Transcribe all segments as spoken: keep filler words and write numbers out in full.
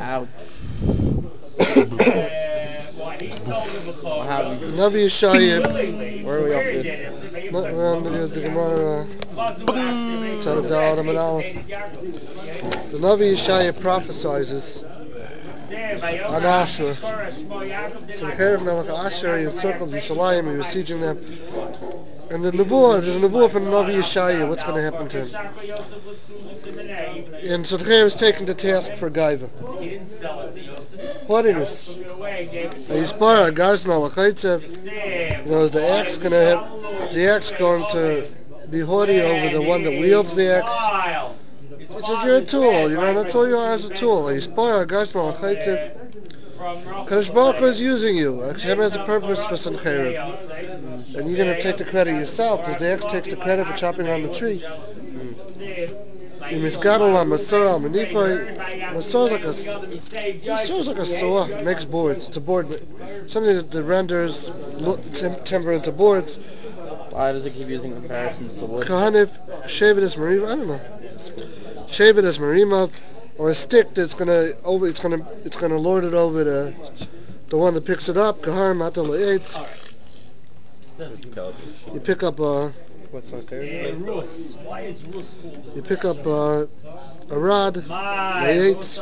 Ouch. Navi Yeshaya. Where are we up to? We're on the, the Gemara. Tzaddik Dal Adam and Aleph. The Navi Yeshaya prophesizes on Ashur. Sennacherib Melech Ashur, he encircled Yerushalayim, he was sieging them. And the Nebuah, there's a Nebuah from the Navi Yeshaya, what's going to happen to him. And Sennacherib is taken to task for Gaiva. What is this? Yispara Garzna L'chaitzev. You know, is the axe going to have, the axe going to be haughty over the one that wields the axe? He said, you're a tool, you know, that's all you are as a tool. Yispara Garzna L'chaitzev. Kadosh Baruch Hu is using you. Hashem has a purpose for Sennacherib. And you're going to take the credit yourself, because the axe takes the credit for chopping on the tree. Masor is like a Masor is like a saw. It makes boards. It's a board, something that renders tim- timber into boards. Why does it keep using comparisons to wood? Kahanif, shave it as marima. I don't know. Shave it as marima, or a stick that's gonna over. It's gonna it's gonna lord it over the the one that picks it up. Kahar matal eitz. You pick up a. What's not there? Why is Rus You pick up uh, a rod, eitz.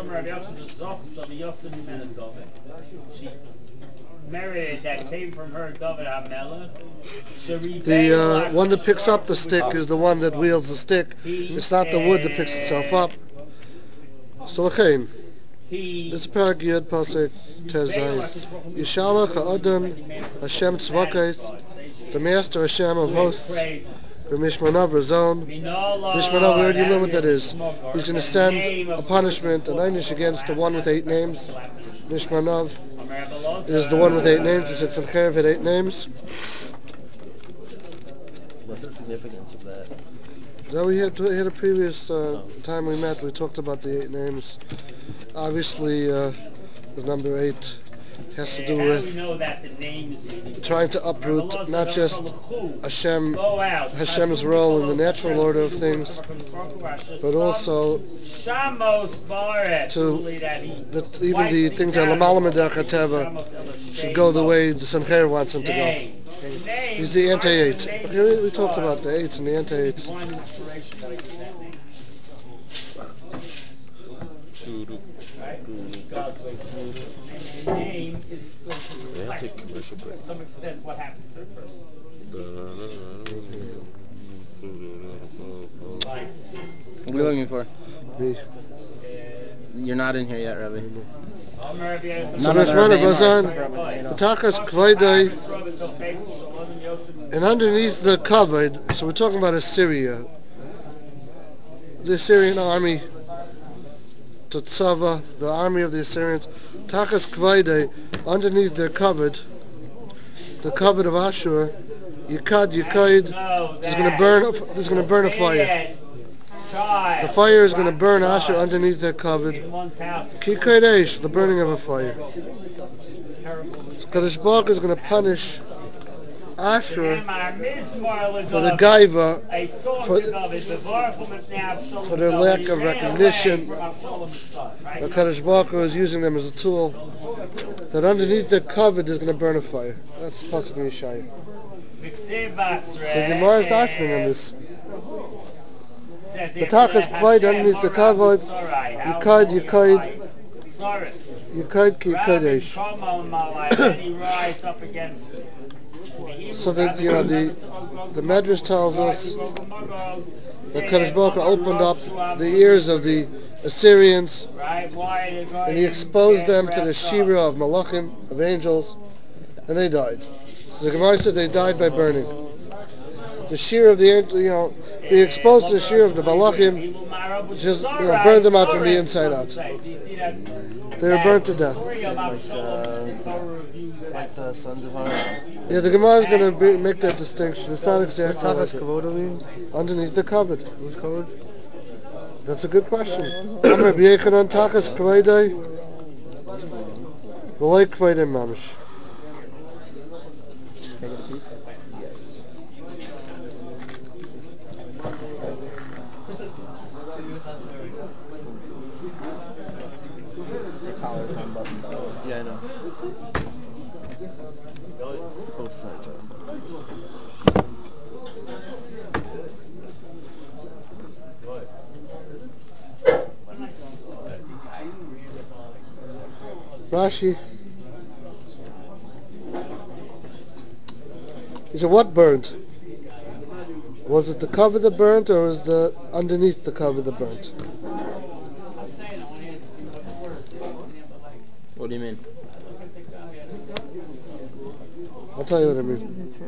She married that came from her David HaMelech. The uh, one that picks up the stick is the one that wields the stick. It's not the wood that picks itself up. So l'chein, this is Parak Yud Pasuk Tezayim. Yishalach ha'adon Hashem tzvakos, the Master Hashem of hosts. Mishmanav Razon. Mishmanav, we already learned what that is. He's going to send a punishment, an einish against the one with eight names. Mishmanav is the one with eight names. We said Sennacherib had eight names. What's the significance of that? So we had, we had a previous uh, time we met, we talked about the eight names. Obviously, uh, the number eight has to do with trying to uproot not just Hashem, Hashem's role in the natural order of things, but also to that even the things that Lamala Medach HaTeva should go the way the Sennacherib wants them to go. He's the anti-eight. Okay, we talked about the eights and the anti-eights. Name is going to reflect to some extent what happens to the person. What are we looking for? Me. You're not in here yet, Rabbi. So there's one of us on B'tachas Kvaydai, and underneath the covered, so we're talking about Assyria, the Assyrian army, Tetzava, the army of the Assyrians. Takas Kvaydai, underneath their covered, the covered of Ashur, Yikad Yikaid, is going to burn. Is going to burn a fire. The fire is going to burn Ashur underneath their covered. Kikaid Eish, the burning of a fire. Kadosh Baruch is going to punish Ashur for the gaiva, for, for their lack of recognition. The Kadosh Baruch Hu is using them as a tool. That underneath their covered is going to burn a fire. That's the Pasuk in Yeshaya. The Gemara is darshaning on this. The takas kvayd underneath the covered. Yikaid, Yikaid, Yikaid ki Kadesh. So that, you know, the the Medrash tells us that Kadosh Baruch Hu opened up the ears of the Assyrians and he exposed them to the shira of malachim, of angels, and they died. So the Gemara says they died by burning. The shira of the angels, you know, be exposed to the shira of the malachim, just, you know, burned them out from the inside out. They were burnt to death. Like, uh, like the sons of Aaron. Yeah, the Gemara is going to make that distinction. It's not exactly like it. Underneath the covered. Who's covered? That's a good question. Amr b'yechanan takas kvaydai v'lei kvaydai mamish. Yes. collar is unbuttoned up. Yeah, I know. Both sides are unbuttoned. Rashi. He said, what burnt? Was it the cover that burnt, or was the underneath the cover that burnt? What do you mean? I'll tell you what I mean.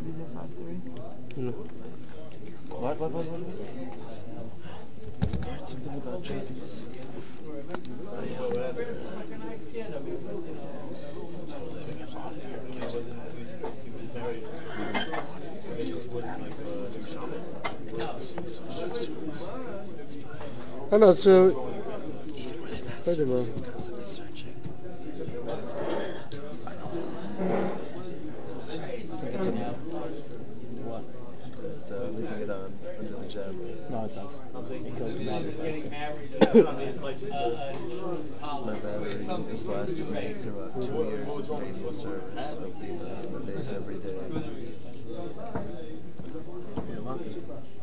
What, what, what, what? Something about trees. I know, so... Wait a minute. I think it's about What? that, uh, leaving it on under the jab. No, it does. It kills the battery. My battery has lasted me throughout two years of faithful service of being on the base every day. You're lucky.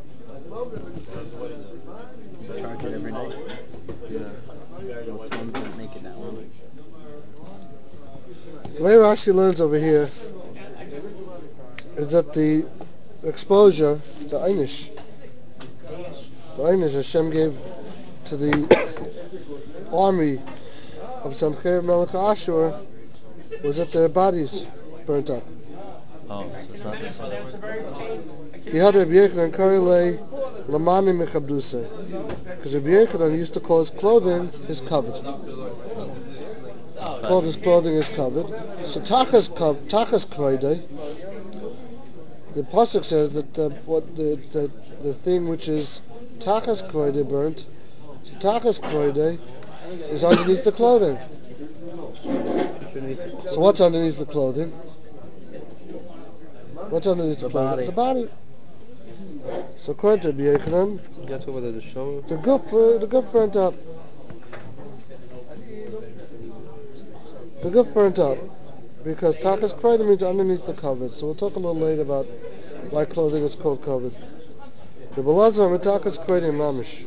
You charge it every day. Yeah. Those phones don't make it that long. The way Rashi learns over here is that the exposure, the Einish, the Einish Hashem gave to the army of Sancheir Melech Ashur was that their bodies burnt up. Oh, so it's not the same. He had Rabbi Yechanan Karilei Lamani Mechabduse, because Rabbi Yechanan used to call his clothing his covered. Called his clothing his covered. So Takas Takas Kroide, the pasuk says that uh, what the, the the thing which is Takas Kroide burnt, so Takas Kroide is underneath the clothing. So what's underneath the clothing? What's underneath the, The clothing? body. The body. So according to Rabbi Yechanan, That's over there to show. the goof, uh, the goof burnt up. The goof burnt up because Takas Kroide means underneath the covered. So we'll talk a little later about why clothing is called covered. The Belazar with Takas Kroide Mamish.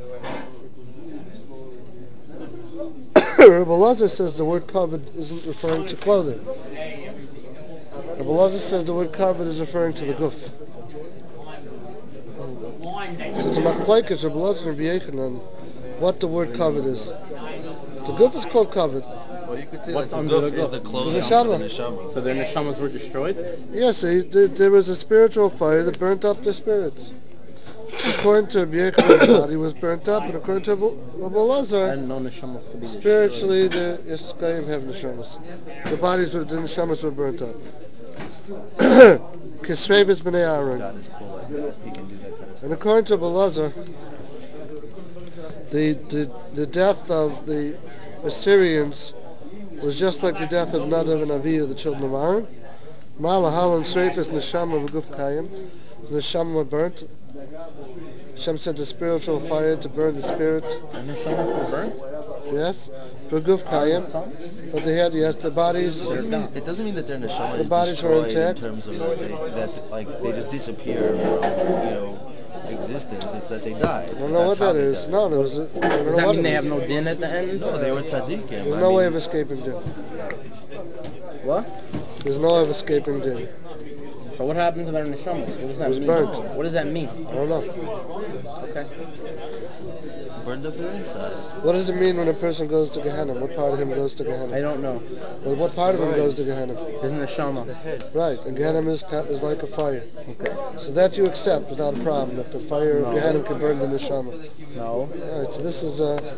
Rabbi Elazar says the word covered isn't referring to clothing. Rabbi Elazar says the word covered is referring to the goof. So it's a machlokes Rabbi Elazar and Rabbi Yechanan what the word covered is. The goof is called covered. Well, you could say What's like under the the goof is goof? the clothing The of neshama. the neshama. So their neshamas were destroyed? Yes, he, there, there was a spiritual fire that burnt up their spirits. According to Rabbi Yechanan, the body was burnt up, and according to Rabbi I Elazar, didn't know neshamas could be destroyed. spiritually, the Yisraelim have neshamas. The bodies of the neshamas were burnt up. Kisrevis b'nei Aaron. God is cool like that. He can do that kind of And stuff. according to Belazar, the, the the death of the Assyrians was just like the death of Nadav and Avihu, the children of Aaron. Malahal and Sreifas Neshama v'guf kayim. The neshama were burnt. Hashem sent a spiritual fire to burn the spirit. The neshamas were burnt? Yes, for guf kayim. But they had yes the bodies. It doesn't mean, it doesn't mean that their neshama The is bodies were destroyed in intact. terms of like they, that like they just disappear from you know existence. It's that they died. I don't know what That's how that they is. died. No, there was. A, I don't know Does that what mean it they is. have no din at the end? No, they were tzaddikim. There's I no way mean, of escaping din. What? There's no way of escaping din. So what happened to their neshamas? What does that It was mean? burnt. What does that mean? I don't know. Okay. burned up their inside. What does it mean when a person goes to Gehenna? What part of him goes to I Gehenna? don't know. Well, what part of him goes to Gehenna? Isn't it Shama? Right, and Gehenna is, ca- is like a fire. Okay. So that you accept without a problem, that the fire No. of Gehenna can burn the neshama. No. Alright, so this is, uh,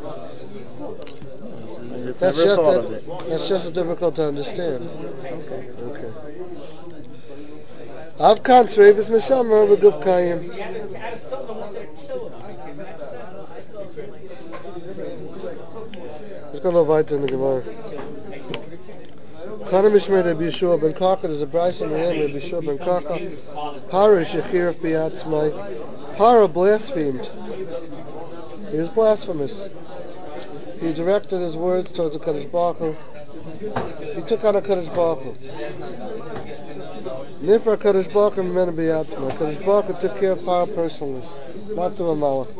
I just that's never just, thought that, of it. that's just difficult to understand. Okay. Okay. Avkan Srevis Neshama V'Guf Kayim. Let's go a little weiter in the Gemara. Tana Mishmei Rabbi Yeshua ben Kachah, there's a Bryce in the end, Rabbi Yeshua ben Kachah. Para Shechir Biatzmai. Para blasphemed. He was blasphemous. he directed his words towards the Kadosh Baruch Hu. He took on a Kadosh Baruch Hu. Nifra Kadosh Baruch Hu Mimenu B'Yatzmo. Kadosh Baruch Hu took care of Paro personally, not through a malach.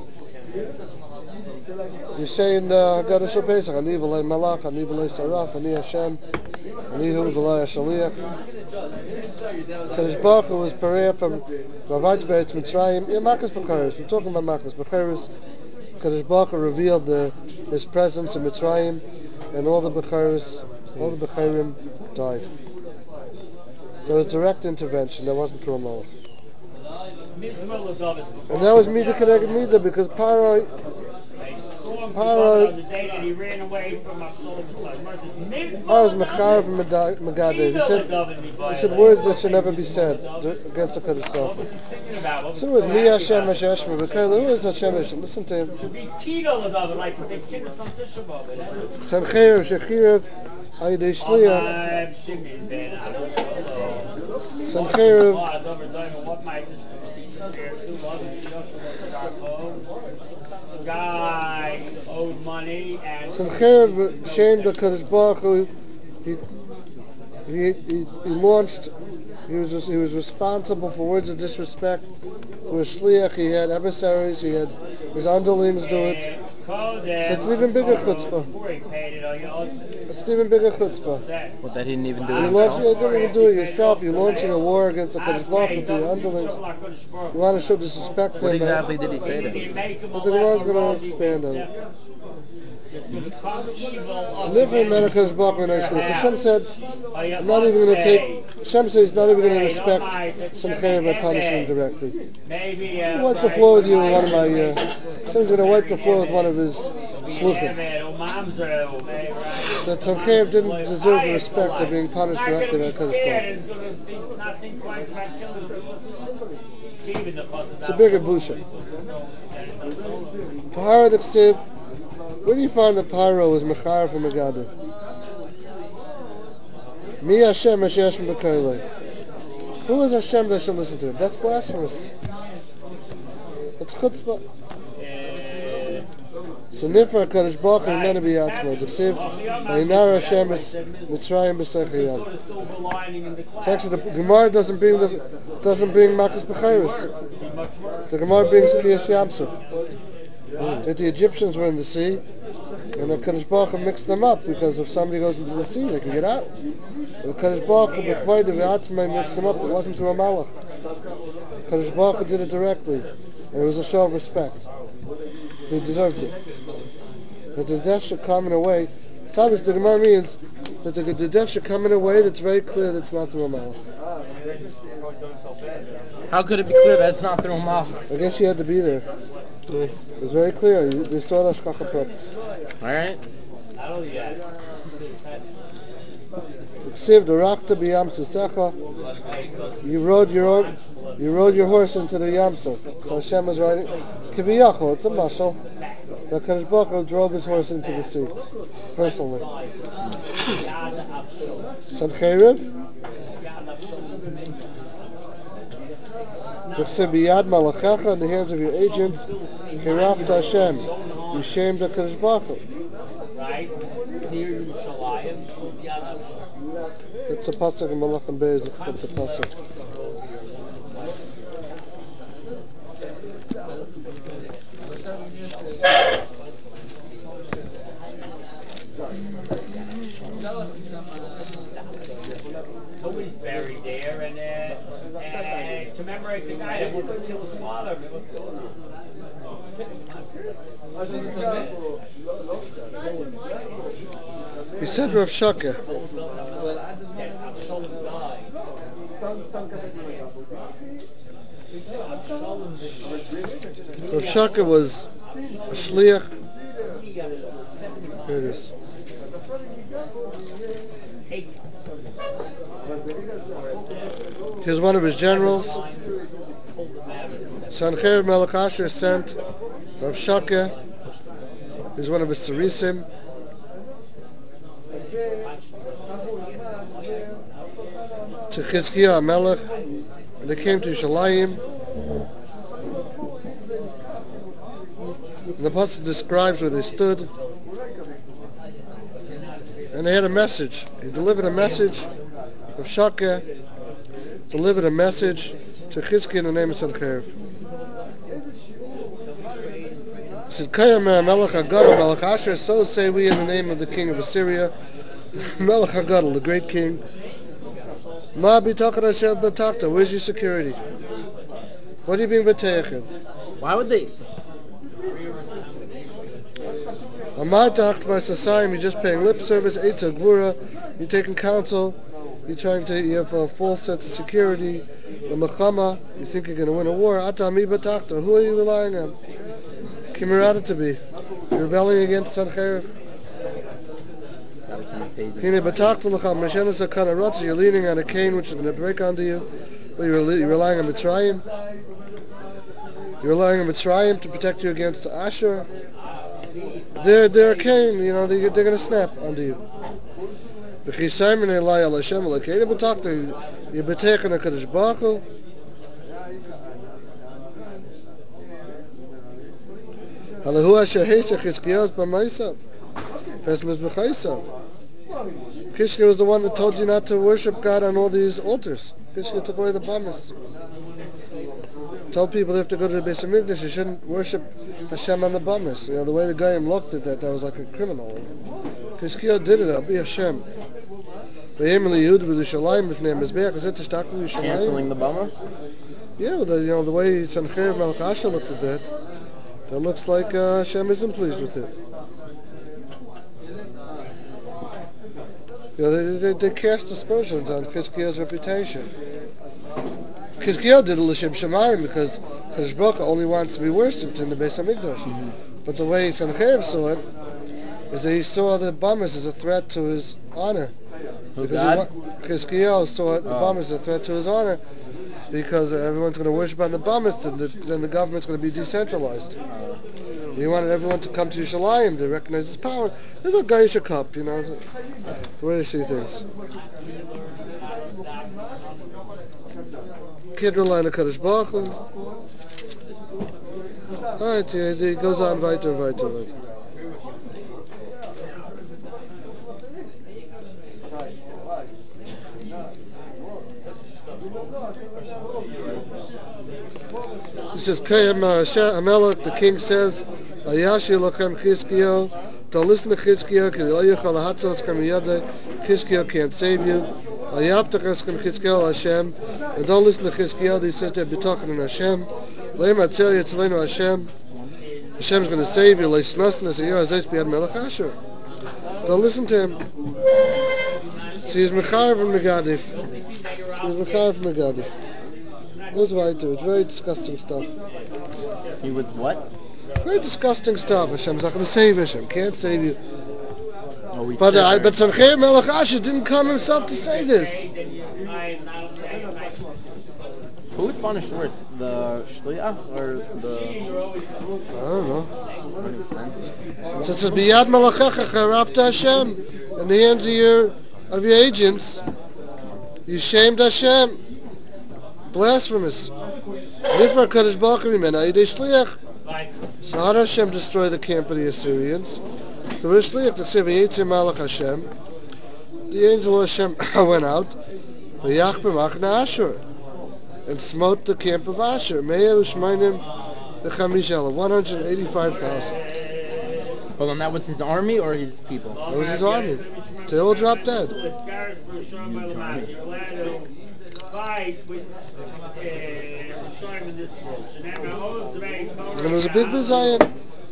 You say in Haggadah Shel Pesach, Ani v'lei malach, Ani v'lei saraf, Ani Hashem, Ani hu v'lei Hashaliach. Kadosh Baruch Hu was Pereah from Ravach Be'etz Mitzrayim. Yeah, Makas B'Charis. We're talking about Makas B'Charis. Kadosh Baruch Hu revealed the, His presence in Mitzrayim, and all the B'Charis, all the B'Charim died. There was direct intervention. There wasn't through a malach. And that was Midah Keneged Midah, because Paro, Paro, on the day that he ran away from Avshalom. I was Mechayev Megadev. He said, he said words that should never be said against the Kadosh Baruch Hu. So with Mi Hashem Hasheshma, who is Hashem Hashem? Listen to him. Sancherev Shechirev Ayidei Shliach. Sancherev. Guy owed money and Sancherev shamed the Kadosh Baruch Hu. He, he, he, he launched, he was, he was responsible for words of disrespect to a shliach. He had emissaries, he had his underlings do it. So it's an even bigger chutzpah. It's an even bigger chutzpah. What, that he didn't even do You, it launch, you himself? didn't even do it yourself. You're launching a war against the Kadosh Baruch Hu to your underlings. You want to show disrespect to What him. exactly did he say to him? But the Gemara is going to expand on it. It's different than Kadosh Baruch Hu. Hashem said, I'm not even going to take, Hashem says he's not even going to respect some kind by punishing him directly. He wipes the floor with you with one of my, uh, Hashem's going to wipe the floor with one of his shluchim. That Tzadkev didn't deserve the respect of being punished directly by Kadosh Baruch Hu. It's a bigger busha. Tahara D'Ksiv, where do you find that Paro was Mechayev from Megadev? Mi Hashem Hashem B'Kailei. Who is Hashem that should listen to him? That's blasphemous. That's chutzpah. So Nifra Kadosh Baruch Hu Mimenu B'Yatzmo. D'Ksiv Vayinar Hashem Mitzrayim B'Seichel. So actually the Gemara doesn't bring the doesn't bring Makas B'Charis. The Gemara brings Kriyas Yamsuf. That the Egyptians were in the sea, and the Kadosh Baruch Hu mixed them up, because if somebody goes into the sea, they can get out. The Kadosh Baruch Hu B'Chvayde V'Atzmai mixed them up. It wasn't through a malach. Kadosh Baruch Hu did it directly, and it was a show of respect. They deserved it. That the death should come in a way. Tavis, the Gemara means that the, the death should come in a way that's very clear that it's not through a malach. How could it be clear that it's not through a mouth? I guess you had to be there. It was very clear. They saw the Hashgacha Pratis. Alright? Ksiv D'Rakta B'Yam Susecha. You rode your own, you rode your horse into the Yamsuf. So Hashem was riding. Kiviyachol, it's a mashal. The Kadosh Baruch Hu drove his horse into the sea, personally. Sancherev. Ksiv B'Yad Malachacha, in the hands of your agents. Hirafta Hashem. You shamed the Kadosh Baruch Hu. It's a pasuk in Malachim Beis. It's called the pasuk. Nobody's buried there, and, uh, and commemorates a guy that wanted to kill his father. I mean, what's going on? He said Rav Shaka. Rav Shaka was a shliach. Here it is. Here's one of his generals. Sancherev Melech Asher sent Rav Shaka. He's one of his Sarisim. To Chizkiah Melech, and they came to Yerushalayim. And the pasuk describes where they stood. and they had a message. He delivered a message of Shakeh, delivered a message to Chizkiah in the name of Sanchev. He said, Kayam Melech HaGadol, Melech Asher, so say we in the name of the king of Assyria, Melech HaGadol, the great king. Ma b'tachon Hashem b'tachta, where's your security? What are you being b'teichen? Why would they? Amad tacht v'asasayim, you're just paying lip service, Eitza Gvura, you're taking counsel, you're trying to, you have a false sense of security, the Mechama, you think you're going to win a war, Ata mi b'tachta, who are you relying on? Kimirata to be. You're rebelling against Sanchev. Hine b'tachta l'cham, Meshenas HaKana Ratz, you're leaning on a cane which is going to break onto you, but you're, you're relying on Mitzrayim. You're relying on Mitzrayim to protect you against Ashur. They're, they're a cane, you know, they, they're going to snap onto you. V'chisayim in Elai al Hashem l'keina b'tachta, you're b'teichen HaKadosh Baruch Hu. Halahu asher heisach Chizkiyahu b'maisav, v'esmez b'chaisav. Chizkiyahu was the one that told you not to worship God on all these altars. Chizkiyahu took away the bamas. Told people they have to go to the Beis Hamikdash, you shouldn't worship Hashem on the bamas. You know, the way the Goyim looked at that, that was like a criminal. Chizkiyahu did it, I'll be Hashem. Canceling the bummer? Yeah, well, the, you know, the way Sanchev Melech Asher looked at that, that looks like uh, Hashem isn't pleased with it. You know, they, they, they cast aspersions on Chizkiyahu's reputation. Chizkiyahu did a L'Shem Shemayim because Kadosh Baruch Hu only wants to be worshipped in the Beis Hamikdash. Mm-hmm. But the way Sanchev saw it is that he saw the Bamas as a threat to his honor. Who, because God? Chizkiyahu saw it, the Oh. Bamas as a threat to his honor because everyone's going to worship on the Bamas, then the, then the government's going to be decentralized. He wanted everyone to come to Yerushalayim to recognize his power. There's a Geisha cup, you know, the way they see things. Can't rely on the Kadosh Baruch Hu. Alright, yeah, he goes on weiter, weiter, weiter. He says, Kayam Amelech, the king says, Ayashi Lochem Chizkiyahu, don't listen to Chizkiyahu, Chizkiyahu can't save you. Hashem, and don't listen to Chizkiyahu, he says they'll be talking in Hashem. Hashem. Hashem's going to save you. Don't listen to him. So he's Mechayev from Megadif. He's Mechayev from Megadif. Goes weiter. It's very disgusting stuff. He was what? Very disgusting stuff. Hashem's not going to save you. Hashem can't save you. Oh, we But said uh, her. but Sanchev Melech Asher didn't come himself to say this. Who was punished worse, the shliach or the? I don't know. What he sent? So it says, Biyad Malachecha Charafta Hashem, in the hands of your of your agents, you shamed Hashem. Blasphemous. Nifra Kadosh Baruch Hu Mimena Yidei Shliach. So how did Hashem destroy the camp of the Assyrians? The Shliach, the Sivayetze Malach Hashem, the angel of Hashem went out, the Yachbim Achna Ashur, and smote the camp of Ashur. Me'eh Ushmainim the Chamishel, one hundred eighty-five thousand. Hold on, that was his army or his people? That was his army. They all dropped dead. And it was a big bizayon.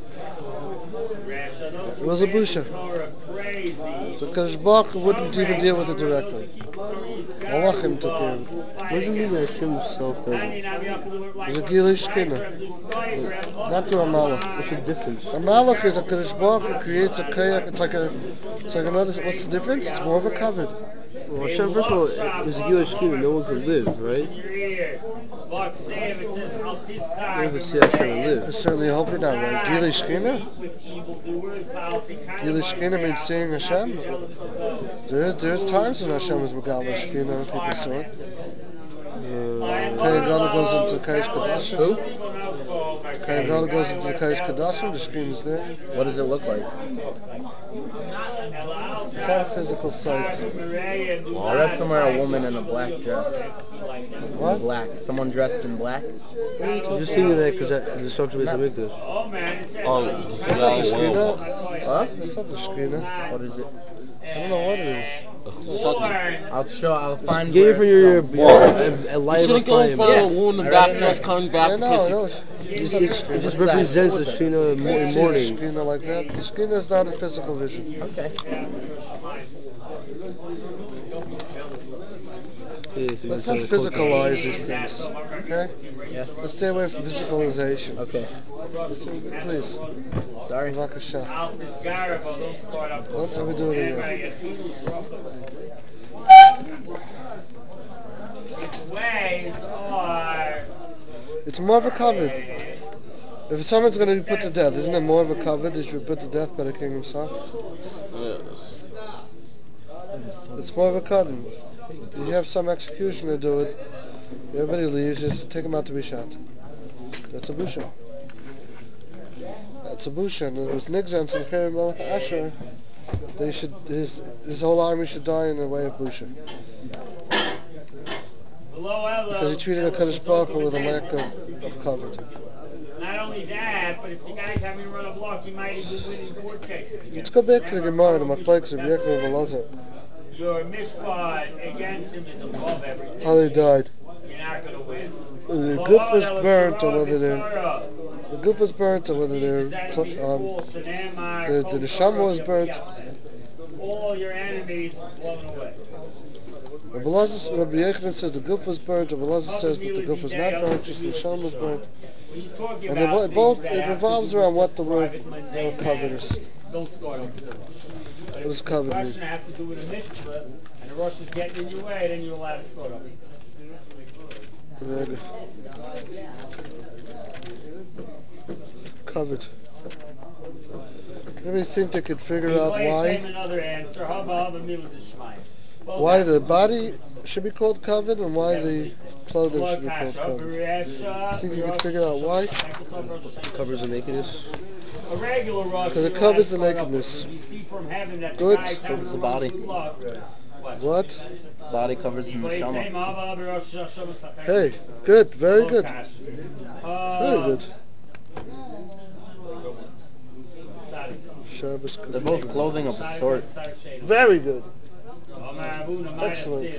It was a busha. Because Baruch wouldn't even deal with it directly. Malachim took care of it. What does it mean that Hashem himself does it? It was a Gilish Shkina. Not to a Malach. What's the difference? A Malach is a Kadosh Baruch who creates a kayak. It's like a, it's like another, what's the difference? It's more of a covered. Well, Hashem, first of all, it was a Gilish Shkina, no one could live, right? No one could see Hashem and I live. certainly hope you're not right. Gilish Shkina? Gilish Shkina means seeing Hashem. There, there's times when Hashem is Megala Shkina and people saw it. Kaya Gadol goes into Kayish Kadasha. Who? Okay, Gadol goes into the Kai's Kadashim, the screen is there. What does it look like? It's not a physical sight. I read somewhere a woman in a black dress. What? Black. Someone dressed in black. I'm just seeing that because the instructor is a victim. Oh man, it's Oh, That's not the screener. Huh? That's not the screener. What is it? I don't know what it is. I'll show. I'll find. Get it from your, your, where- your a, a live You shouldn't go in flame. front of a woman in the back dress coming back Yeah, to no, kiss you. no. It just, it, it just represents the Shina in You the see a morning. screener like that. The screener is not a physical vision. Okay. Yes, it Let's was not a cocaine. physicalize these things. Okay? Yes. Let's stay away from physicalization. Okay. Please. Sorry. Bavakasha. Don't ever do it again. Ways are. It's more of a covet. If someone's going to be put to death, isn't it more of a covet that you be put to death by the king himself? Yes. It's more of a cutting. You have some executioner do it. Everybody leaves. Just take him out to be shot. That's a busha. That's a busha. And it was Nigzans and Keri Melech Asher. They should his his whole army should die in the way of busha. Because he treated a Kaddish Baruch Hu with a lack of, of covet. Not only that, but if the guy's having to run a block, he might even win in court cases. Let's go back to the Gemara, the Machlekes of Yechon and Elazar. Your mishpat against him is above everything. How they died. You're not going to win. Whether the goof was burnt or whether they're the goof was burnt or whether they're um, the the neshama was burnt. All your enemies blown away. Rabbi Elazar- Rabbi Yochanan says the goof was burnt. Rabbi Elazar says that the goof was not burnt, just the neshama was burnt. And it, bo- both it revolves around what the word uh, covet is. Don't start over. But What does if the covet question mean? has to do with a mitzvah, and the rush is getting in your way, then you're allowed to start over. Very good. Covet. Anybody think they could figure out why Another answer. Haba haba milah d'shmaya. why the body should be called covet and why the clothing should be called covet? Think you could figure out why? Covers the nakedness. A regular rush. Because it covers the nakedness. You see from heaven that Good. the guy's having Covers to the run body. through love. What? What? Body covers the neshama. Hey, good, very good, very Uh, good. Shabbos They're good. both clothing of a sort. Very good. Excellent. So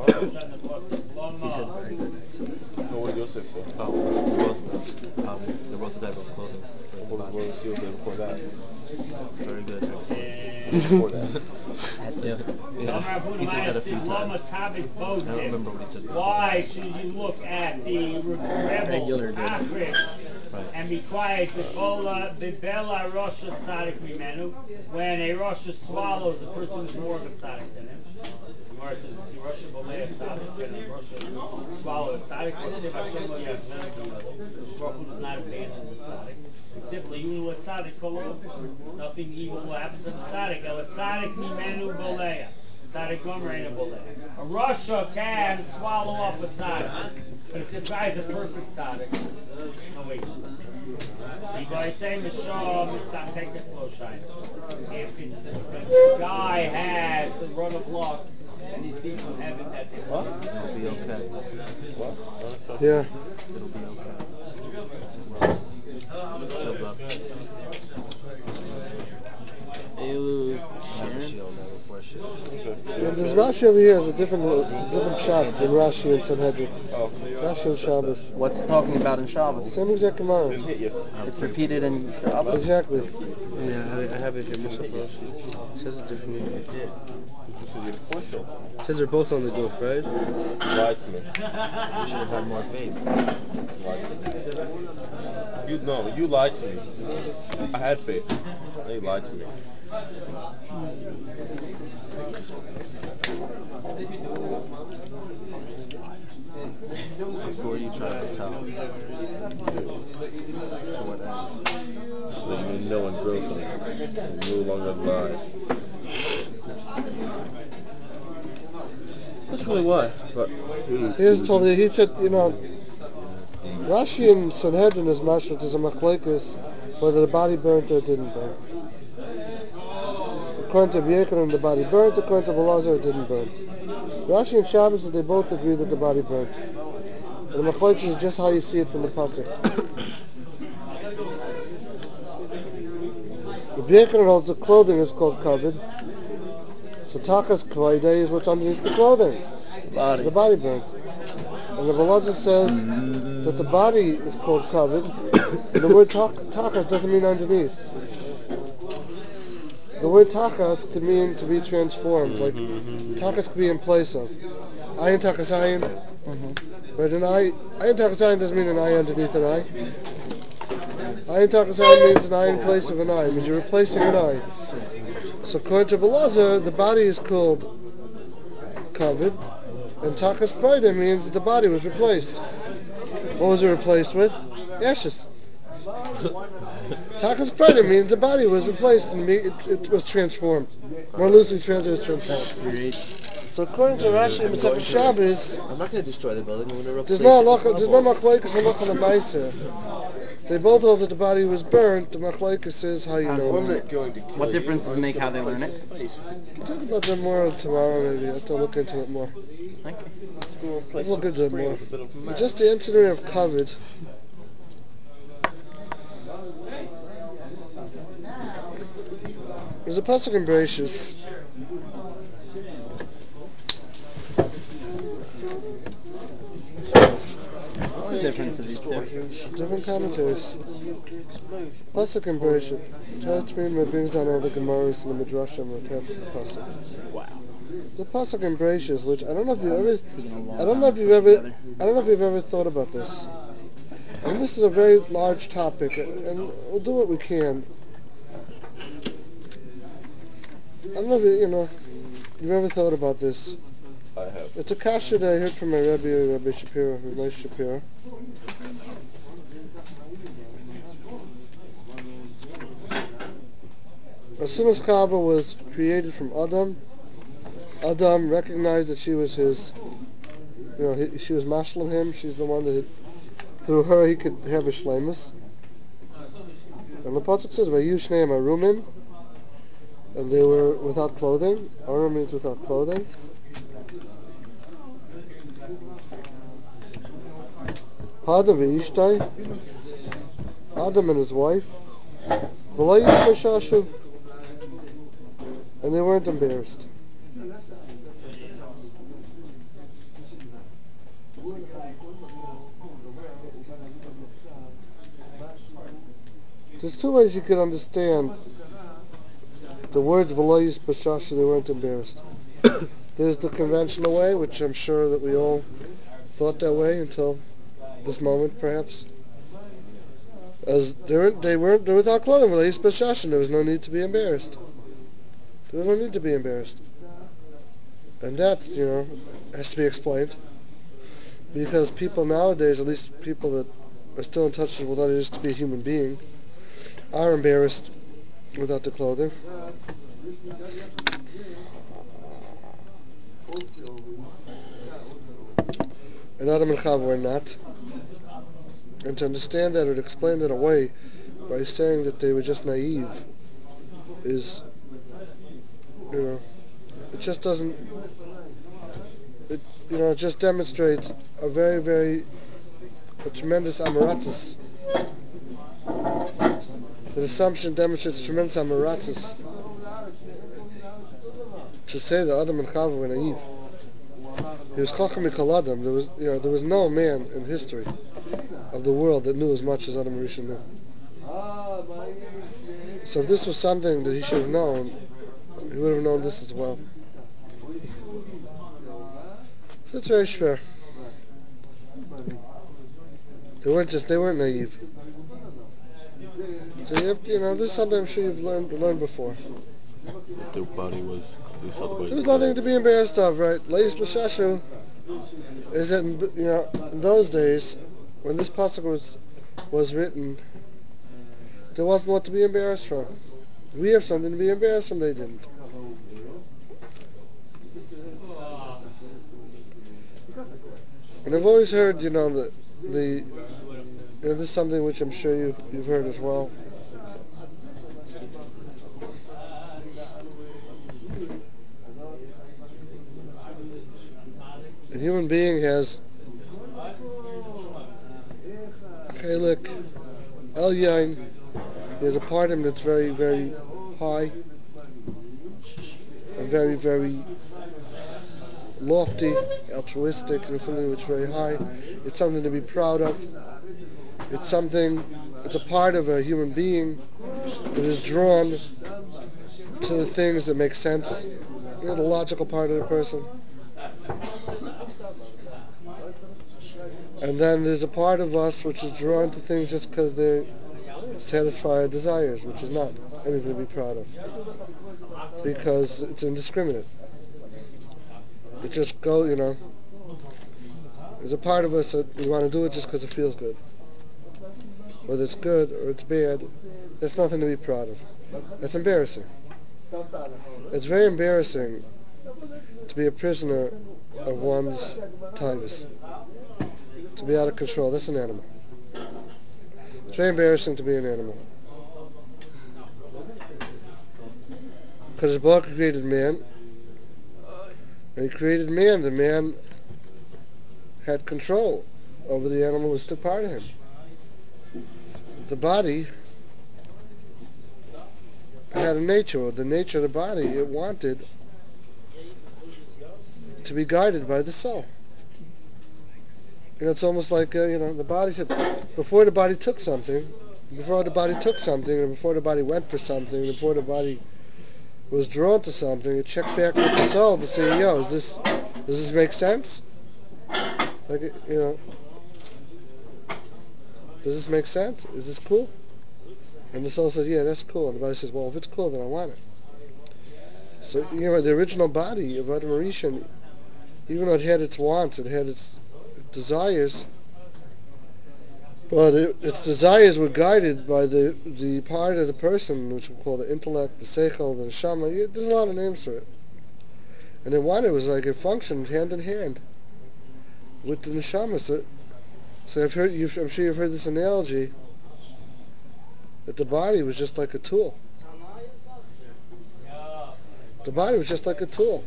what did Yosef say? Oh, they're both, um, they're both type of clothing. What was what was the day before that? Very good. Before that. Had to. Yeah. He said that a few times. I don't remember what he said. Why should you look at the Regular rebel good. Achrish Right. and be quiet? Bibela bibela Rosh Tzadik Mimenu. When a Rosh swallows, a person is more of a Tzadik than him. Gemara says, "If Rosh bolei Tzadik, then a Rosh swallow a Tzadik." Let's say Hashem lo yasvenu. Baruch Hu does not abandon the Tzadik. Simply, you will Tzadik kolov. Nothing evil will happen to the Tzadik. El Tzadik Mimenu bolei. Tzadik Gomer ain't a bolei. A Rasha can swallow up a Tzadik. But if this guy's a perfect Tzadik, no wait. The guy saying the Shah Misateka slow shine. If it's the guy has a run of luck and he sees from heaven that they What? It'll be okay. What? Yeah. It'll be okay. Shields up. Elu Never Sharon. shield, never for shield. Yeah, this Rashi over here is a different, different shot than Rashi and Sanhedrin. Oh, Rashi and Shabbos. What's it talking about in Shabbos? Same exact Gemara. didn't hit you. It's repeated in Shabbos. Exactly. Yeah, I have it, I have it here. Musaf Rashi. It says it differently. You said you had a force field. It says they're both on the goof, right? Lied to me. You should have had more faith. Lied to me. You no, you lied to me. I had faith. Now you lied to me. Who are you trying to tell? To what end? So that you would know and grow from it. You no longer lie. That's really why. But He was told, he said, you know, Rashi in Sanhedrin is mashal there's a machlekes whether the body burnt or didn't burn. According to Yechanan, the body burnt. According to Belazar, it didn't burn. Rashi and Shabbos, they both agree that the body burnt. And the machlekes is just how you see it from the pasuk. The Yechanan holds the clothing is called covered. So takas kvaide is what's underneath the clothing. Body. The body burnt. And the Belazar says that the body is called covered. And the word takas doesn't mean underneath. The word takas could mean to be transformed. Like takas could be in place of. Ayin takas ayin. But an eye, ayin takas ayin doesn't mean an eye underneath an eye. Ayin takas ayin means an eye in place of an eye. It means you're replacing an eye. So according to Belazar, the body is called covered. And takas praida means that the body was replaced. What was it replaced with? Ashes. Takas praida means the body was replaced and it, it was transformed. More loosely translated, transformed. So according to Rashi and Masechet Shabbos, I'm not going to destroy the building. I'm going to there's replace no it. halacha, there's no machlekes halacha l'maaseh. They both hold that the body was burnt. The machlekes is how you know. I'm not going to kill What you. difference does it make how they learn it? We'll talk about that more tomorrow maybe. I have to look into it more. Thank you. We'll look into it more. Just the incident of covered. There's a pasuk in Bereshis. What's the difference of these two? Different commentaries. Pasuk in Bereshit. Taitzmin brings down all the Gemaras and the Midrashim attached to the pasuk. Wow. The pasuk in Bereshis, which I don't know if you ever, I don't know if you've ever, I don't know if you've ever thought about this. And this is a very large topic, and we'll do what we can. I don't know if you, you know, you've ever thought about this. I have. It's a kasha that I heard from my Rebbe, Rabbi Shapiro, Rabbi Shapiro. As soon as Chava was created from Adam, Adam recognized that she was his, you know, he, she was mashlim him. She's the one that, through her, he could have a shleimus. And the pasuk says, "Vayu shneim arumim," and they were without clothing. Arum means without clothing. Adam v'ishtai, Adam and his wife, v'lo yishmashashu, and they weren't embarrassed. There's two ways you could understand the words v'lo yishmashashu, they weren't embarrassed. There's the conventional way, which I'm sure that we all thought that way until this moment, perhaps. As they weren't, they weren't, they were without clothing. Well, there was no need to be embarrassed. There was no need to be embarrassed, and that, you know, has to be explained. Because people nowadays, at least people that are still in touch with what it is to be a human being, are embarrassed without the clothing. And Adam and Chava were not. And to understand that or to explain that away by saying that they were just naive is, you know, it just doesn't, it, you know, it just demonstrates a very, very, a tremendous amaratzis. The assumption demonstrates a tremendous amaratzis to say that Adam and Chava were naive. He was Chacham Mikol Adam. There was, you know, there was no man in history of the world that knew as much as Adam Rishon knew. So if this was something that he should have known, he would have known this as well. So it's very fair. They weren't just, they weren't naive. So you, have, you know, this is something I'm sure you've learned learned before. Their body was. There was nothing to be embarrassed of, right? Leis B'Shashu is that, in, you know, in those days, when this pasuk was was written, there wasn't what to be embarrassed from. We have something to be embarrassed from. They didn't. And I've always heard, you know, the the You know, this is something which I'm sure you, you've heard as well. A human being has Chelik Elyon. There's a part of him that's very, very high and very, very lofty, altruistic, and something which is very high. It's something to be proud of. It's something, it's a part of a human being that is drawn to the things that make sense. You know, the logical part of the person. And then there's a part of us which is drawn to things just because they satisfy our desires, which is not anything to be proud of. Because it's indiscriminate. It just go, you know. There's a part of us that we want to do it just because it feels good. Whether it's good or it's bad, that's nothing to be proud of. That's embarrassing. It's very embarrassing to be a prisoner of one's tivus. To be out of control. That's an animal. It's very embarrassing to be an animal. Because God created man, and He created man. The man had control over the animalistic part of him. The body had a nature. The nature of the body, it wanted to be guided by the soul. You know, it's almost like, uh, you know, the body said, before the body took something, before the body took something, and before the body went for something, before the body was drawn to something, it checked back with the soul to say, yo, is this, does this make sense? Like, you know, does this make sense? Is this cool? And the soul says, yeah, that's cool. And the body says, well, if it's cool, then I want it. So, you know, the original body of Adam Rishon, even though it had its wants, it had its desires, but it, its desires were guided by the the part of the person which we call the intellect, the seichel, the neshama. Yeah, there's a lot of names for it. And then one, it was like it functioned hand in hand with the neshama. So, so I've heard, you've, I'm sure you've heard this analogy that the body was just like a tool. The body was just like a tool.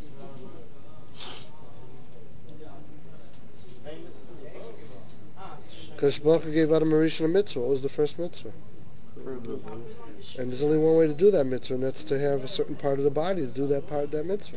Because Baruch gave Adam Rishon a mitzvah. What was the first mitzvah? And there's only one way to do that mitzvah, and that's to have a certain part of the body to do that part of that mitzvah.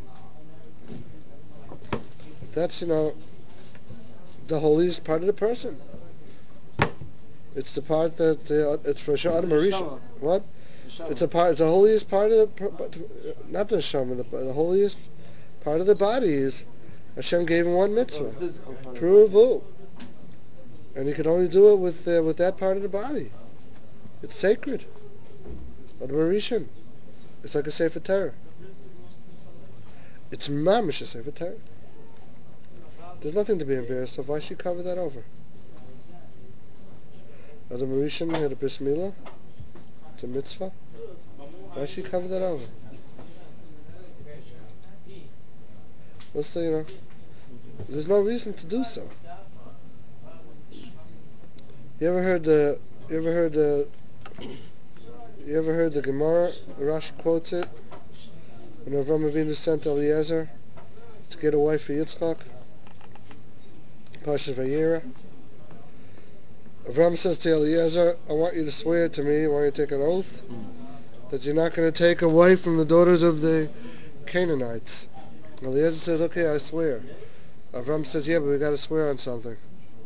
That's, you know, the holiest part of the person. It's the part that uh, it's for Adam Rishon. What? It's a part. It's the holiest part of the, not the neshama. The, the holiest part of the body is Hashem gave him one mitzvah. Pruvu. And you can only do it with uh, with that part of the body. It's sacred. Adam Rishon. It's like a Sefer Torah. It's mamish a Sefer Torah. There's nothing to be embarrassed of. Why should you cover that over? Adam Rishon had a bris milah. It's a mitzvah. Why should you cover that over? Let's say, you know, there's no reason to do so. You ever heard the? You ever heard the? You ever heard the Gemara? The Rashi quotes it when Avraham Avinu sent Eliezer to get a wife for Yitzchak. Parshas Vayera. Avraham says to Eliezer, "I want you to swear to me. I want you to take an oath that you're not going to take a wife from the daughters of the Canaanites." Eliezer says, "Okay, I swear." Avraham says, "Yeah, but we got to swear on something."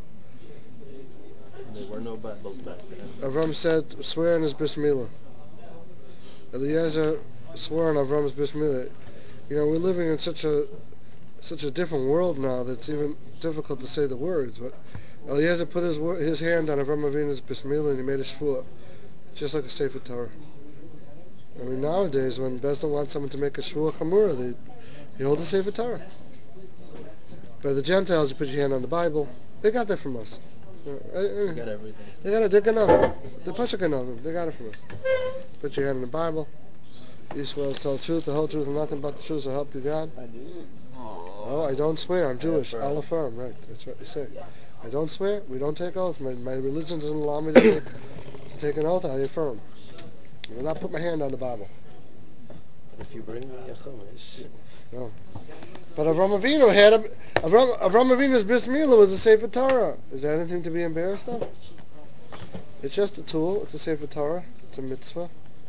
There were no Bibles back then. Avram said, swear on his bris milah. Eliezer swore on Avram's bris milah. You know, we're living in such a such a different world now that it's even difficult to say the words. But Eliezer put his his hand on Avram Avinu's bris milah and he made a shvuah, just like a Sefer Torah. I mean, nowadays when Bezdin wants someone to make a shvuah chamura, they they hold a Sefer Torah. By the Gentiles, you put your hand on the Bible. They got that from us. They got everything. They got it. They got it. The Pasuk of them. They got it from us. Put your hand in the Bible. You swear to tell the truth, the whole truth, and nothing but the truth. So help you God. I do. Oh, I don't swear. I'm Jewish. I'll affirm. Right. That's what you say. I don't swear. We don't take oaths. My, my religion doesn't allow me to take, to take an oath. I affirm. I will not put my hand on the Bible. If you bring me a chumash. No. But Avram Avinu had a, Avram, Avram Avinu's bris milah was a Sefer Torah. Is there anything to be embarrassed of? It's just a tool. It's a Sefer Torah. It's a mitzvah.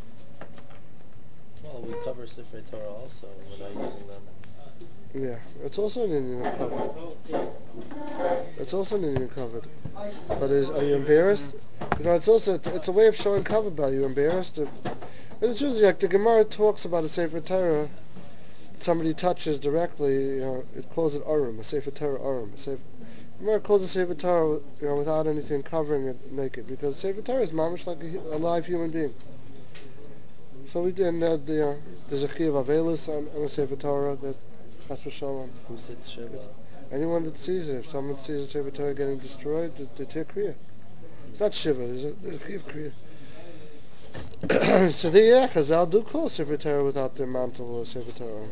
Well, we cover Sefer Torah also. We're not using them. Yeah, it's also an Indian covered. It's also an Indian covered. But is are you embarrassed? You know, it's also it's a way of showing covered. Are you embarrassed? If, it's usually like the Gemara talks about a Sefer Torah. Somebody touches directly, you know, it calls it Arum, a Sefer Torah Arum. A Sefer, Gemara calls a Sefer Torah, you know, without anything covering it naked, because Sefer Torah is mamish like a, a live human being. So we did. Uh, the, uh, there's a Chiyav Avelis on, on a Sefer Torah that Chas v'Shalom. Who sits Shiva? Anyone that sees it, if someone sees a Sefer Torah getting destroyed, they, they take Kriya. It's not Shiva. There's a, there's a Chiyav Kriya. So the yeah, Chazal do call Sefer Torah without their mantle or Sefer Torah.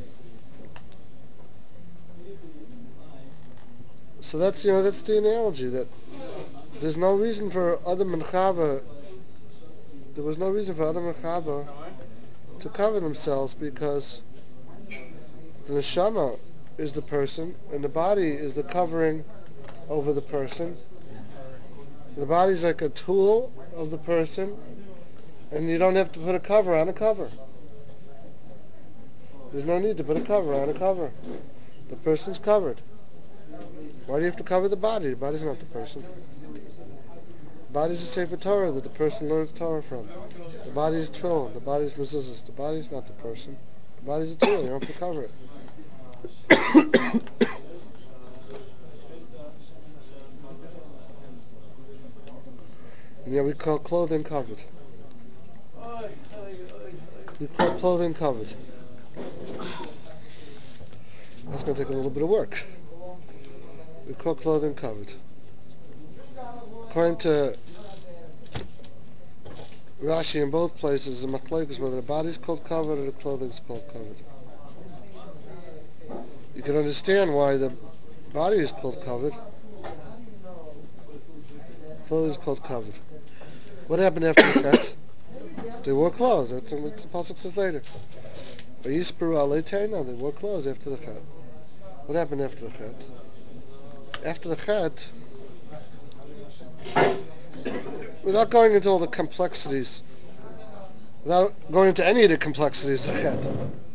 So that's, you know, that's the analogy, that there's no reason for Adam and Chava, there was no reason for Adam and Chava to cover themselves, because the neshama is the person and the body is the covering over the person. The body is like a tool of the person, and you don't have to put a cover on a cover. There's no need to put a cover on a cover. The person's covered. Why do you have to cover the body? The body's not the person. The body's a Sefer Torah that the person learns Torah from. The body is tefillin. The body is mezuzahs. The body's not the person. The body's a tool. You don't have to cover it. And yeah, we call clothing covered. We call clothing covered. That's going to take a little bit of work. We call clothing covered. According to Rashi, in both places, the machlokes whether the body's called covered or the clothing's called covered. You can understand why the body is called covered. Clothing is called covered. What happened after the Chet? They wore clothes. That's what the pasuk says later. But Yisperu alei teina, they wore clothes after the Chet. What happened after the Chet? After the Chet, without going into all the complexities, without going into any of the complexities of the Chet,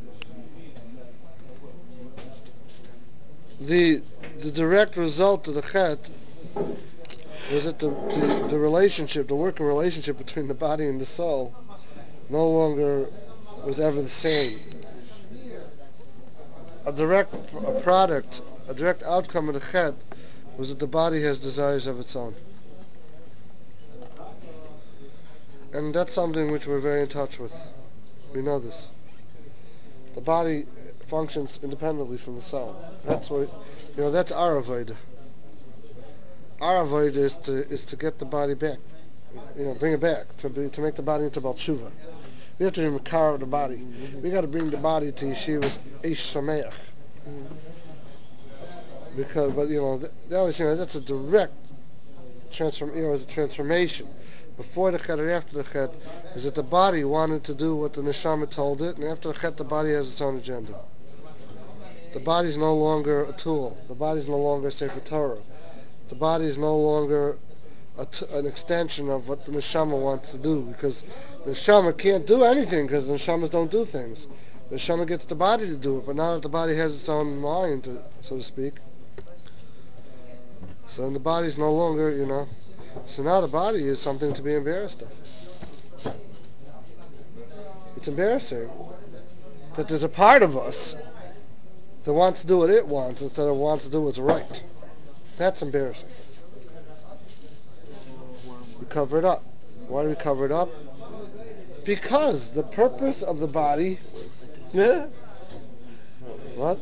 the the direct result of the Chet was that the, the, the relationship, the working relationship between the body and the soul no longer was ever the same. A direct a product, a direct outcome of the Chet was that the body has desires of its own. And that's something which we're very in touch with. We know this. The body functions independently from the soul. That's what, you know, that's our avodah. Our avodah is to is to get the body back, you know, bring it back, to be, to make the body into Baal Tshuva. We have to be makar of the body. We got to bring the body to Yeshiva's Eish Sameach. Because, but you know, they always, you know, that's a direct transform, you know, it's a transformation. Before the Chet or after the Chet, is that the body wanted to do what the neshama told it, and after the Chet, the body has its own agenda. The body's no longer a tool. The body's no longer a Sefer Torah. The body is no longer a t- an extension of what the neshama wants to do, because the neshama can't do anything, because the neshamas don't do things. The neshama gets the body to do it, but now that the body has its own mind, to, so to speak, so then the body's no longer, you know, so now the body is something to be embarrassed of. It's embarrassing that there's a part of us that wants to do what it wants instead of wants to do what's right. That's embarrassing. We cover it up. Why do we cover it up? Because the purpose of the body... What?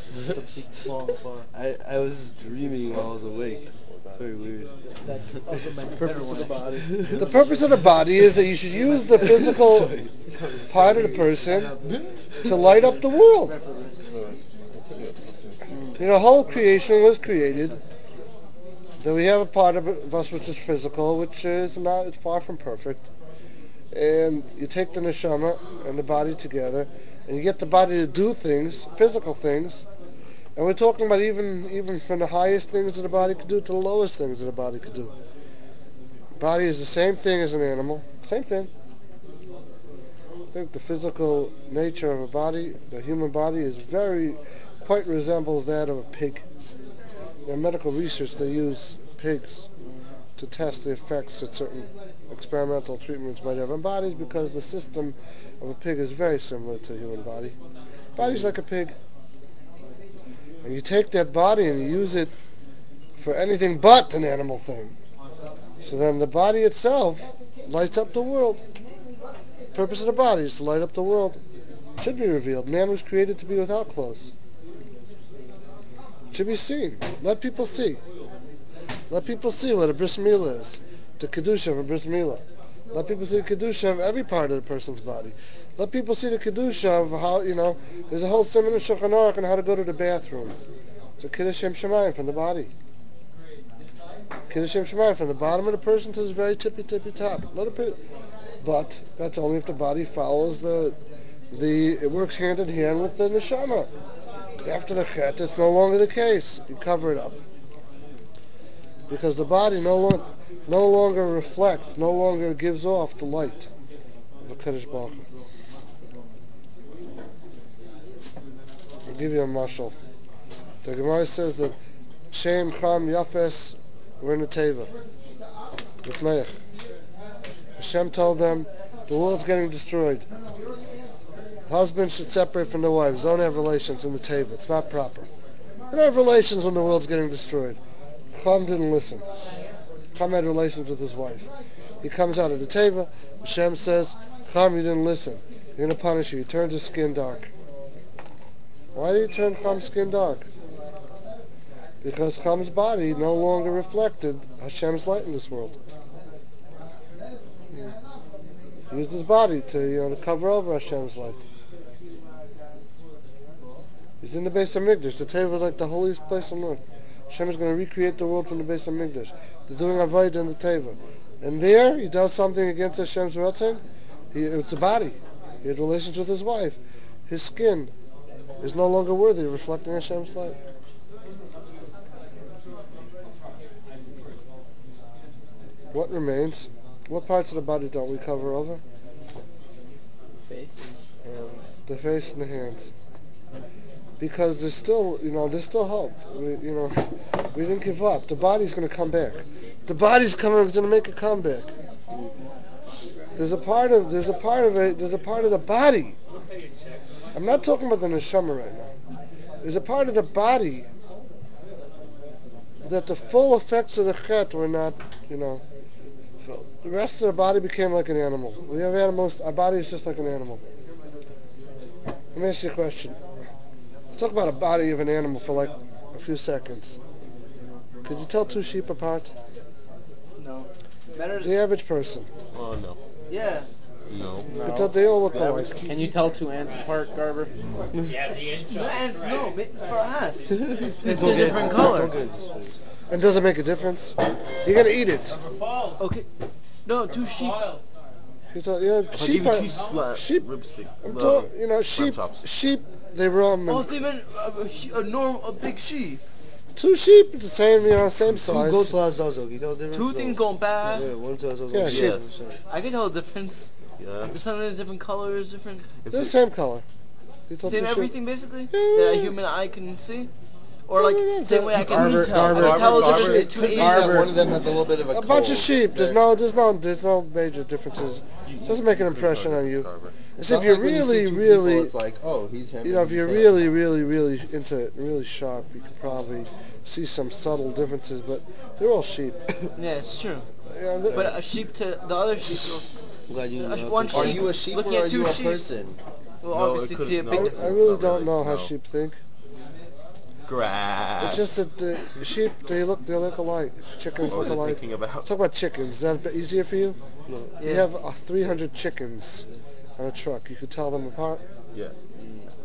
I, I was dreaming while I was awake. Very weird. Purpose of the body. The purpose of the body is that you should use the physical part of the person to light up the world. You know, whole creation was created Then we have a part of us which is physical, which is not, it's far from perfect. And you take the neshama and the body together, and you get the body to do things, physical things. And we're talking about even even from the highest things that the body could do to the lowest things that the body could do. The body is the same thing as an animal, same thing. I think the physical nature of a body, the human body, is very, quite resembles that of a pig. In medical research, they use pigs to test the effects that certain experimental treatments might have on bodies, because the system of a pig is very similar to a human body. Body's like a pig. And you take that body and you use it for anything but an animal thing. So then the body itself lights up the world. The purpose of the body is to light up the world. It should be revealed. Man was created to be without clothes. It should be seen. Let people see. Let people see what a bris milah is. The kedusha of a bris milah. Let people see the kedusha of every part of the person's body. Let people see the kedusha of how, you know, there's a whole sermon in Shulchan Aruch on how to go to the bathroom. It's a kiddush Shem Shemayim from the body. Kiddush Shem Shemayim from the bottom of the person to the very tippy tippy top. Let it be. But that's only if the body follows the, the it works hand in hand with the neshama. After the chet, it's no longer the case. You cover it up. Because the body no, lo- no longer reflects, no longer gives off the light of the Kaddish Baruch Hu. I'll give you a mashal. The Gemara says that Shem, Cham, Yafes were in the Teva with Noach. Hashem told them the world's getting destroyed. Husbands should separate from their wives. Don't have relations in the Teva. It's not proper. Don't have relations when the world's getting destroyed. Cham didn't listen. Cham had relations with his wife. He comes out of the Teva. Hashem says, Cham, you didn't listen. You're going to punish you. He turns his skin dark. Why did he turn Cham's skin dark? Because Cham's body no longer reflected Hashem's light in this world. He used his body to, you know, to cover over Hashem's light. He's in the Beis HaMikdash. The Teva is like the holiest place on earth. Hashem is going to recreate the world from the Beis HaMikdash. They're doing Avodah in the Teva. And there, he does something against Hashem's Ratzon. He, it's the body. He had relations with his wife. His skin is no longer worthy of reflecting Hashem's light. What remains? What parts of the body don't we cover over? Face, hands. The face and the hands. Because there's still, you know, there's still hope. We, you know, we didn't give up. The body's going to come back. The body's coming. It's going to make a comeback. There's a part of, there's a part of it. There's a part of the body. I'm not talking about the neshama right now. There's a part of the body that the full effects of the chet were not, you know. The rest of the body became like an animal. We have animals. Our body is just like an animal. Let me ask you a question. Let's talk about a body of an animal for like a few seconds. Could you tell two sheep apart? No. Better The average person. Oh, no. Yeah. No. You could tell they all look alike. Can you tell two ants apart, Garber? Yeah, the inch. No, and no, ma- for us. It's a different color. And does it make a difference? You're gonna eat it. Fall. Okay. No, two sheep. Fall. You tell, you know, I'll sheep give you are, two sla- sheep. rib stick. I'm uh, talk, you know, sheep. chops. Sheep. They roam. Oh, And they meant a, a, she- a normal, a big sheep. two sheep, the same, you know, same Two size. goats last also. You know the difference? Two things going bad. Yeah, one to also. Yeah, sheep. Yes. I can tell the difference. Yeah. There's something that's different colors, different. If They're the it- same color. You tell Same two sheep. everything basically Yeah, that a yeah. human eye can see, or Yeah, like yeah, yeah. same way I can Garber- tell. I Garber- can tell the Garber- difference It between could be two that Asians. one of them has a little bit of a A bunch of cold. sheep. There's no, there's no, there's no major differences. It doesn't make an impression on you. Garber. It's not if you're like when you see really, two people, really, it's like, oh, he's him. you know, and if you're he's him. really, really, really into it, really sharp, you could probably see some subtle differences. But they're all sheep. Yeah, it's true. Yeah, they- But a sheep to the other sheep I'm glad you Uh, know. one Are sheep you a sheep looking or at are two you a sheep. person? will No, obviously it see a couldn't- big no. I, difference. I really Not don't really, know how no. sheep think. Grass. It's just that the sheep, they look, they look alike. Chickens What was look I alike. thinking Let's about? talk about chickens. Is that a bit easier for you? You Yeah. have uh, three hundred chickens on a truck. You could tell them apart. Yeah.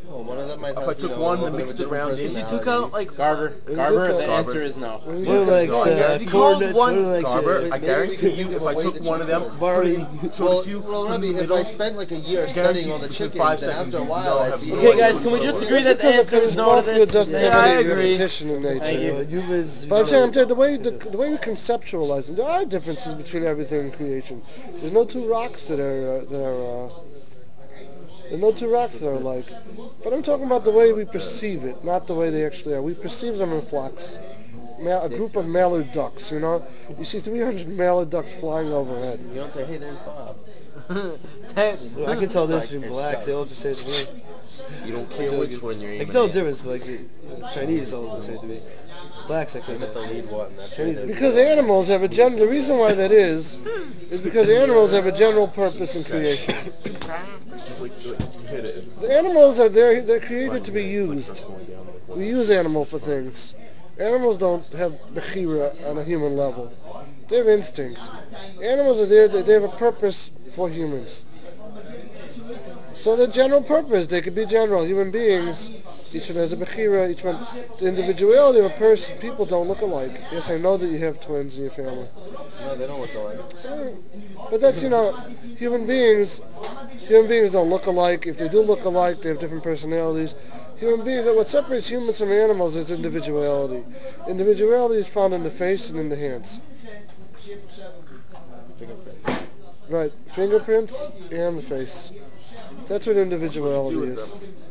Well, one of them might If have, I you took know, one a and little mixed bit it of a around different in, If you took out like Garber, you Garber, took the out- answer is no. When you We're took like, out- uh, if you called coordinates, one we're like, Garber, uh, I maybe guarantee we you, can if I avoid took the one of them, chicken. put it, Barry, showed Well, it to you, well, put it in maybe the if middle, I spent like a year guarantee studying all you the between chickens, five then seconds after a you while, know I'd have see. no Okay, idea guys, what can we it's just over. agree that the because answer is no to Walkwood this? doesn't Yeah, have I any agree. repetition in nature. Thank you. Uh, humans, But I'm you saying, know, I'm saying the way the, the way we conceptualize them, there are differences between everything in creation. There's no two rocks that are uh, that are. Uh, there are no two rocks that are alike. But I'm talking about the way we perceive it, not the way they actually are. We perceive them in flocks. Ma- a group of mallard ducks, you know. You see three hundred mallard ducks flying overhead. you don't say, hey, there's Bob. That- Well, I can tell this Like, between it's blacks. They all look the same to me. You don't care which one you're aiming Like, no at. difference, but like, the Chinese all look the same to me. Blacks, I couldn't. the lead one. That's Chinese. Because animals have a general. The reason why that is, is because animals have a general purpose in creation. Just like, like you hit it. The animals are there. They're created to be used. We use animal for things. Animals don't have bechira on a human level. They have instinct. Animals are there. They they have a purpose for humans. So the general purpose, they could be general. Human beings, each one has a bechira. Each one, the individuality of a person. People don't look alike. Yes, I know that you have twins in your family. No, they don't look alike. But that's, you know, human beings, human beings don't look alike. If they do look alike, they have different personalities. Human beings, what separates humans from animals is individuality. Individuality is found in the face and in the hands. Fingerprints. Right, fingerprints and the face. That's what individuality is.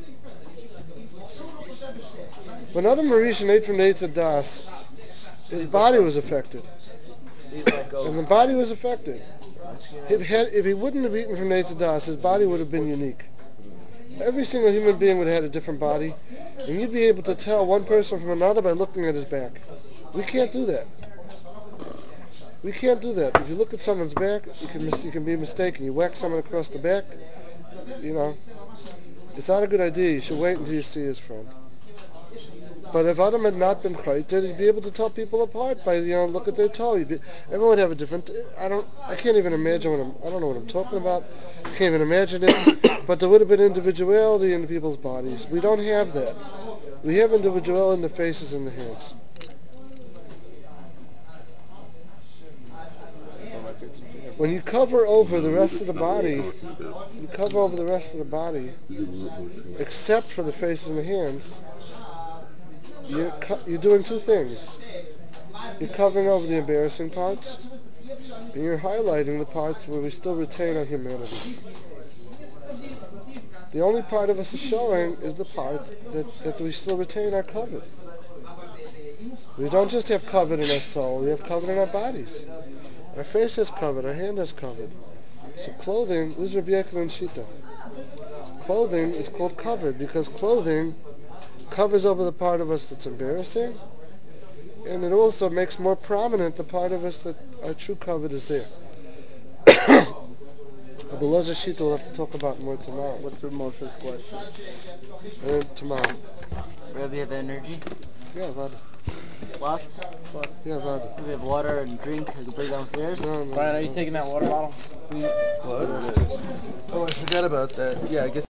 When Adam Rishon ate from the Eitz Das, his body was affected. And the body was affected. If, had, if he wouldn't have eaten from the Eitz Das, his body would have been unique. Every single human being would have had a different body, and you'd be able to tell one person from another by looking at his back. We can't do that. We can't do that. If you look at someone's back, you can mis- you can be mistaken. You whack someone across the back, you know, it's not a good idea. You should wait until you see his friend. But if Adam had not been chayted, he'd be able to tell people apart by, you know, look at their toe. He'd be, everyone would have a different. I don't. I can't even imagine what I'm. I don't know what I'm talking about. I can't even imagine it. But there would have been individuality in people's bodies. We don't have that. We have individuality in the faces and the hands. When you cover over the rest of the body, you cover over the rest of the body, except for the faces and the hands. You're, co- you're doing two things. You're covering over the embarrassing parts, and you're highlighting the parts where we still retain our humanity. The only part of us is showing is the part that, that we still retain our covet. We don't just have covet in our soul, we have covet in our bodies. Our face has covet, our hand has covet. So clothing, this is Rabbi Yochanan Shita. Clothing is called covet because clothing covers over the part of us that's embarrassing, and it also makes more prominent the part of us that our true covet is there. Rabbi Lozer Shita will have to talk about more tomorrow. What's the Moshe's question? And then tomorrow. Where we have energy? Yeah, Vada. Wash? Yeah, Vada. We have water and drink. I can bring downstairs. No, no, Brian, are no. you taking that water bottle? What? Oh, I forgot about that. Yeah, I guess.